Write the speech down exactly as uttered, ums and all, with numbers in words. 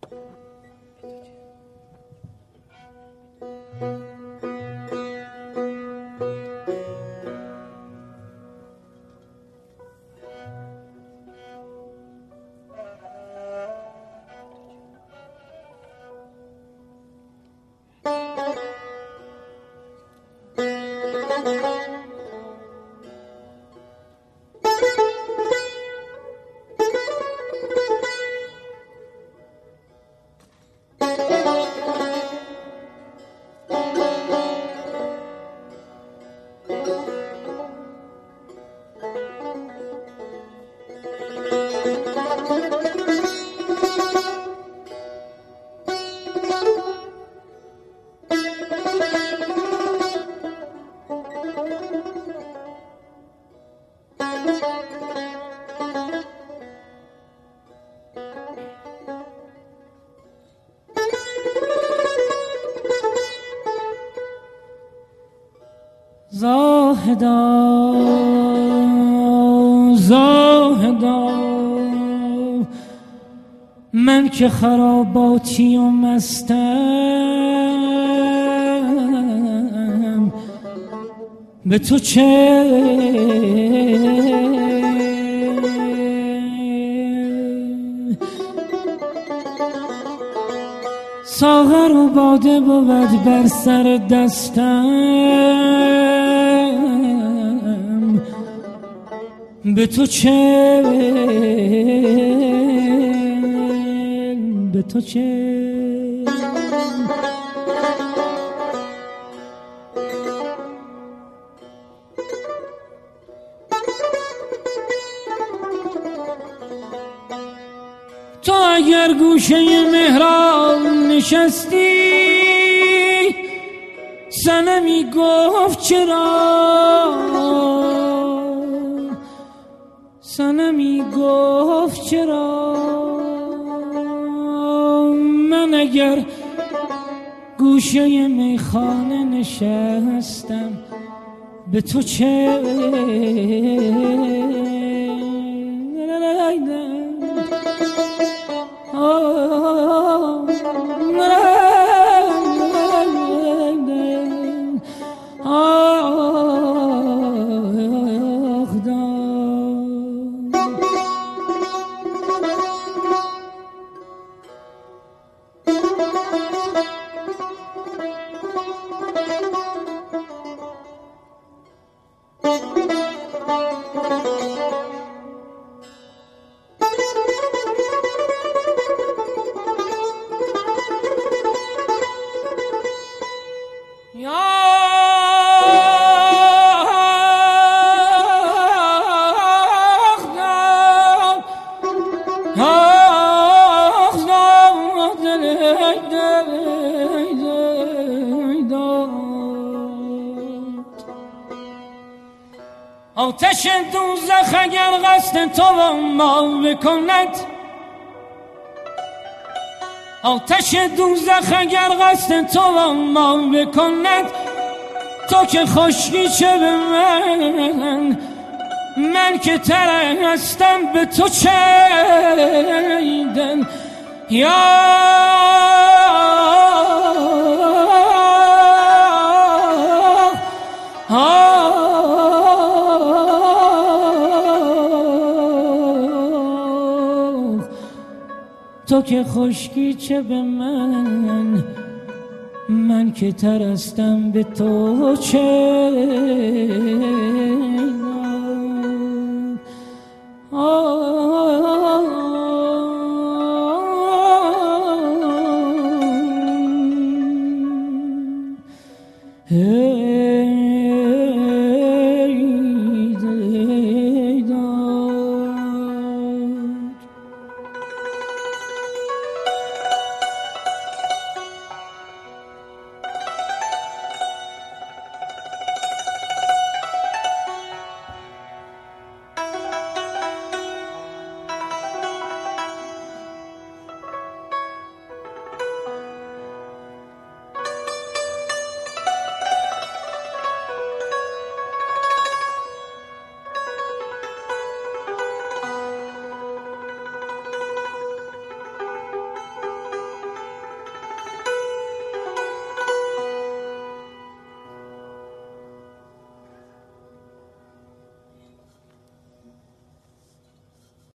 زاهدا زاهدا من که خراباتی و مستم به تو چه ساغر و باده بود بر سر دستم به تو چه به تو چه تو اگر گوشه محراب نشستی صنمی گفت چرا صنمی گفت چرا من اگر گوشه میخانه نشستم به تو چه آتش دوزخ اگر قصد تو و ما بکند آتش دوزخ اگر قصد تو و ما بکند تو که خشکی چه به من من که تر هستم به تو چه دل یا تو که خشکی چه به من من که ترستم به تو چه